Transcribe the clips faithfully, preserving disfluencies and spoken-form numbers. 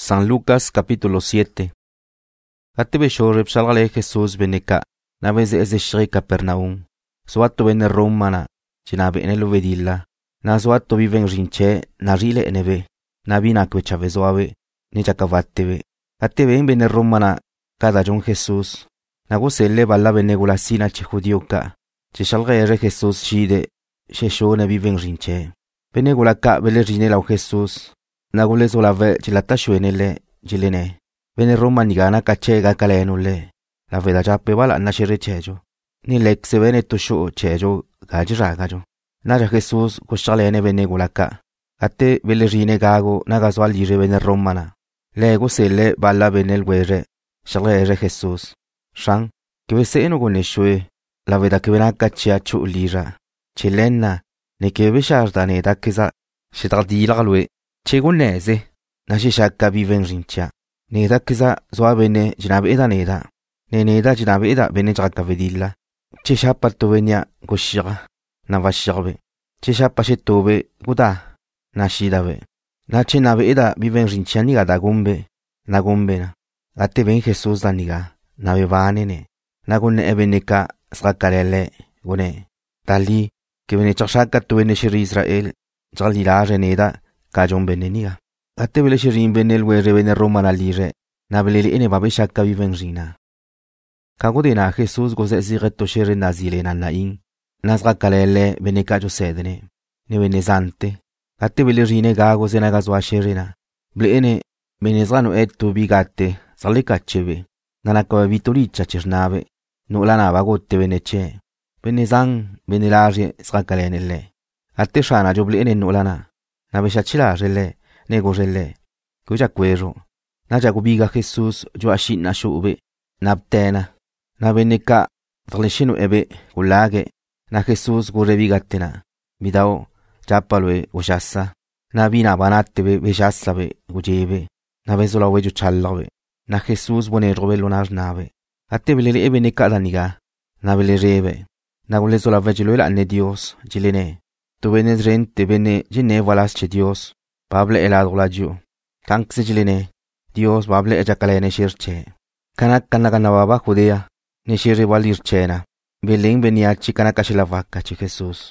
San Lucas capítulo siete. Atebe shoreb shalgale Jesús beneka, nabeze eze shri Capernaum. Suato bene Romana, chinabe enelo vedilla. Na suato viven rinche, na rile enebe. Nabina kwe chavezoave, ne chakavattebe. Atebe en bene Romana, cada John Jesús. Nagoselle balla benegula sina che judioka. Che shalgale Jesús shide, she shone viven rinche. Benegula ka bele rinela Jesús. Nagule solave ci la tashuenele gilene. Bene Roma nigana kachega kalenule. La veda jappe bala nashere chejo. Ni lek se bene tushu chejo gajira gajo. Naja Jesús kushalene bene gulaka. Ate bele rine gago nagaswal jire bene Romana. Lego sele bala bene el were. Shalere Jesús. Shang, que bese eno goneshue. La veda que bena kachia chu lira. Chilena, ne que besharda ne da kiza. Shitadi lagalwe. Cheguneze, nashishaka viven rincha. Neda kiza zoa bene jinabe eda neda. Ne neda jinabe eda bene jaka vedilla. Cheshapa tovenya goshira. Navashirbe. Cheshapa shetobe guda. Nashidabe. Nache nabe eda viven rincha niga da gumbe. Nagumbena. Ate ben Jesús da niga. Nabe vanene. Nagune ebeneka srakalele. Gune. Tali. Que bene chashaka tovene shiri Israel. Jalilare neda. Kajon benenia. Ate bele shirin benel were bene Romana lire. Na belele ene babe shaka viven rina. Kago de na Jesús goze zireto shere nazile na nain. Nazga kalele bene kajo sedene. Ne bene zante. Ate bele rine gago zena gazwa sherena. Ble ene benezano etto bigate. Zalika chebe. Nanaka vitoricha chernave. No lana bagote beneche. Benezan benelaje zrakalenele. Ate shana joble ene no lana. Nabesha chila rele, nego rele. Kuja cuero. Naja gubiga Jesús, yo ashin na shube. Nabtena. Nabeneka, drleshino ebe, gulage. Na Jesús gurebigatena. Midao, chapalwe, gujasa. Nabina banatebe, bejasabe, gujebe. Nabezola wejo chalawe. Na Jesús bone robelo nave. Atebelele ebe neka daniga. Nabele rebe. Nagulezola vejelo la ne Dios, gilene. Tu venes rente bene jine valas che Dios. Pable elado la ju. Kank se jilene. Dios bable ejakale ne shirche. Kanak kanakanababa judea. Ne shirre valir chena. Beleng beniachi kanakashila vaca che Jesús.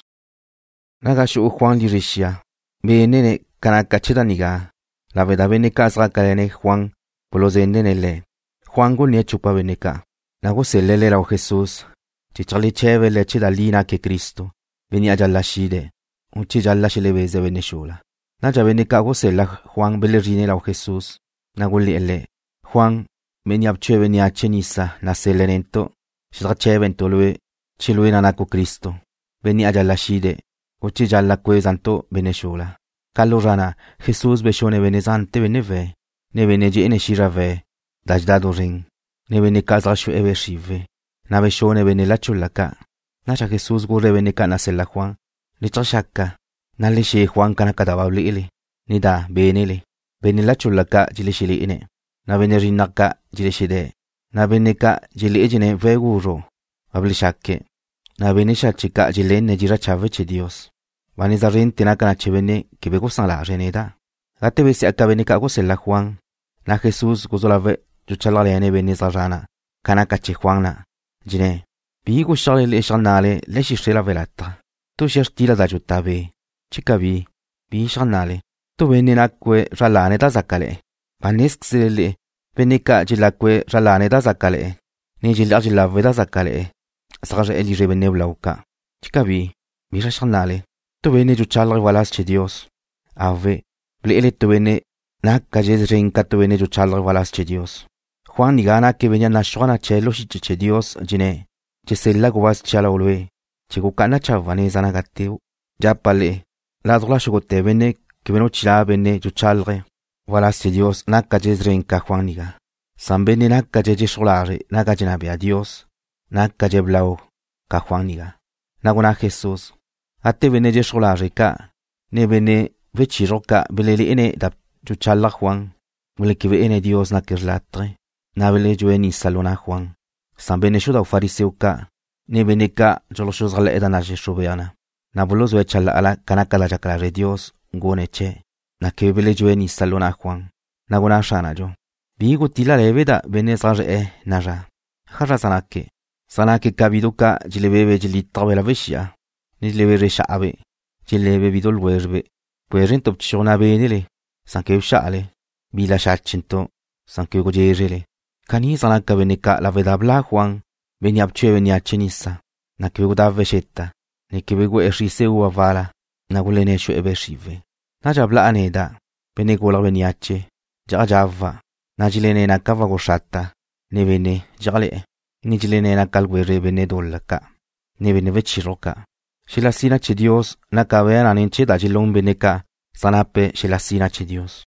Nagashu Juan lirishia. Benene kanakachida niga. La veda bene kasra kalene Juan. Polozende nele. Juan go ne chupa beneka. Nago se lele la Jesús. Chichali cheve le chidalina que Cristo. Venia jalla shide. Uchi jalla shile beze veneshula. Naja beneka go se la Juan belerine la Jesús. Naguli ele. Juan meniab cheve ni achenisa na selenento. Shira cheve entolwe. Chilwe nanako Cristo. Venia jalla shide. Uchi jalla kwezanto veneshula. Kalorana Jesús beshone venezante veneve. Ne veneje ene shirave. Dajdado ring. Ne veneka zashu eve shive. Na beshone venela chulaka. Naja Jesús go reveneka na sela Juan. Ni chashaka. Nali she Juan kanakadababli ili. Nida benili. Benila chulaka jili shili ine. Na benerinaka jili shide. Na beneka jili ejine veguro. Babli shakke. Na benisha chika jile ne jira chave che Dios. Vaniza rente na kana chevene que bego san la reneda. Gate besi aka beneka go sela Juan. Na Jesús gozolave juchala lene beniza rana. Kanaka che Juan na. Jine. Bigo shale le shanale le shishela velata. Tu shertila da jutabe. Chikabi. Bi shanale. Tu venenakwe ralane da zakale. Panesksele. Veneka jilakwe ralane da zakale. Ni jilajila veda zakale. Saraje elije beneblauka. Chikabi. Bi shanale. Tu vene juchala valas che Dios. Ave. Ble tu vene. Nakaje renka tu vene juchala valas che Dios. Juan nigana que venía nashona chelo che Dios jine. Che sella guas chala olwe. Che gukana chavane zanagatiu. Japale. La drola shogote bene que veno chila bene juchalre. Voilà c'est Dios nakaje renka Juan niga. Sambene nakaje solare nakaje nabe a Dios. Nakaje blau ka Juan niga. Nagona Jesús. Ate bene je solare ka. Ne bene vechiroka belele ene da juchala Juan. Mule que ene Dios nakirlatre. Nabele jueni salona Juan. Sambene shuda u fariseuka. Ne beneka joloshoz gala edana jeshubeana. Nabulos wechala ala kanaka la jakala re Dios. Ngone che. Na kebele jueni salona Juan. naguna shanajo. Bigo tila leveda bene saje naja. Haja sanake. Sanake kabiduka jilebebe jilitawe la veshia. Nilebe reshabe. Jilebe bidol werbe. Puerin top chona benele. Sanke shale. Bila shachinto. Sanke gojejele. Kani sanaka beneka la veda bla Juan. Beniapche beniachenisa. Nakebe da veshetta. Nekebe go erise u avala. Nagulene shu ebeshive. Najabla aneda. Beneko la beniache. Jajava. Najilene na kava goshata. Nebene jale. Nijilene na kalwere bene dolaka. Nebene vechiroka. Shilasina che Dios na kabea nanenche da jilon beneka. Sanape shilasina che Dios.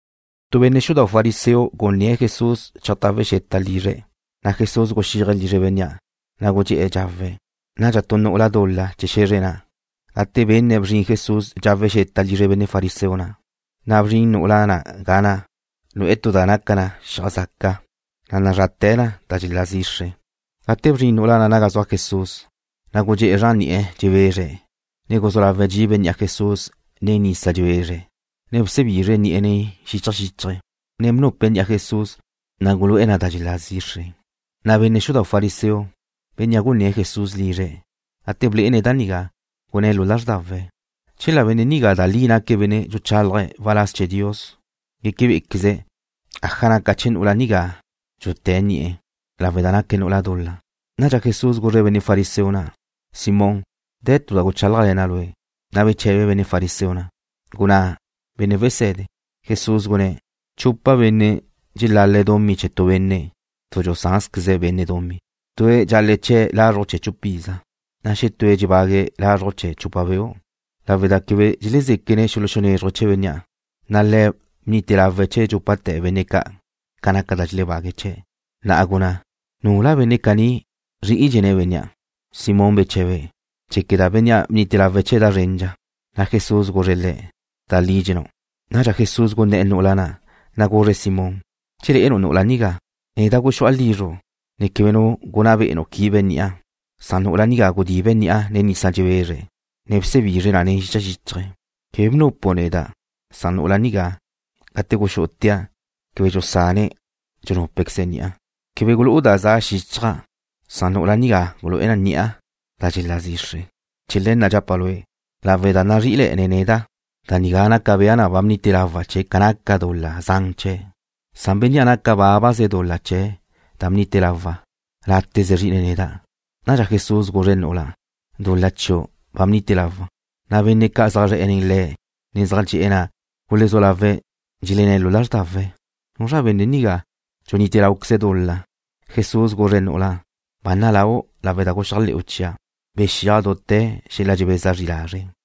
Tu bene shuda fariseo gonie Jesús chatave shetta lire. Na Jesús goshire lire benya. Na goji ejave. Na jatono la dolla che sherena. Ate bene brin Jesús jave shetta lire bene fariseona. Na brin ulana gana. Lo eto danakana shazaka. Na ratena tajilazishe. Ate brin ulana nagazo a Jesús. Na goji erani e jevere. Ne gozola vejibe nya Jesús ne ni sa jevere. Ne bsebire ni ene shichashitre. Ne mnopen ya Jesús. Na gulu ena tajilazishe. Na bene shuda fariseo. Benya gune Jesús lire. Ate ble ene daniga. Gune lulas dave. Chela bene niga dalina ke bene juchalre valas che Dios. Gekebe ikze. Ajana kachen ula niga. Juteni e. La vedana ken ula dolla. Naja Jesús gore bene fariseona. Simón. Detu da guchalre nalwe. Nabe chebe bene fariseona. Guna. Bene vesede. Jesús gune. Chupa bene. Jilale domi cheto bene. Tojo sanskze bene domi. Tue jaleche la roche chupiza. Nashe tue jibage la roche chupaveo. La veda kebe jileze kene solushone roche venya. Nale mnite la veche chupate veneka. Kanaka da jile bageche. Na aguna. Nula veneka ni ri ijene venya. Simón becheve. Cheke da venya mnite la veche da renja. Na Jesús gorele. Da lijeno. Naja Jesús gonde enulana. Na gore Simón. Chile eno nulaniga. E da gusho aliro. Ne kebeno gonabe eno kibenia. Sano uraniga godibenia ne ni sajevere. Nepse vire na ne hichachitre. Kebno poneda. Sano uraniga. Kate gushotia. Kebejo sane. Jono peksenia. Kebe gulo uda za shichra. Sano uraniga gulo ena nia. Dajilazishe. Chilen na japaloe. La veda na rile eneneda. Danigana kabeana vamnite la vache kanaka dola zangche. Sambenya kababa se dola che. Tamnite lava. Latte zerine neda. Naja Jesús goren ola. Dolacho. Bamnite lava. Na venne kazare enile. Nizalchi ena. Hulezo lave. Jilene lular tave. Nja venne niga. Jonite la ukse dola. Jesús goren ola. Banalao la veda go charle uchia. Beshia dote. Shela jebeza jilare.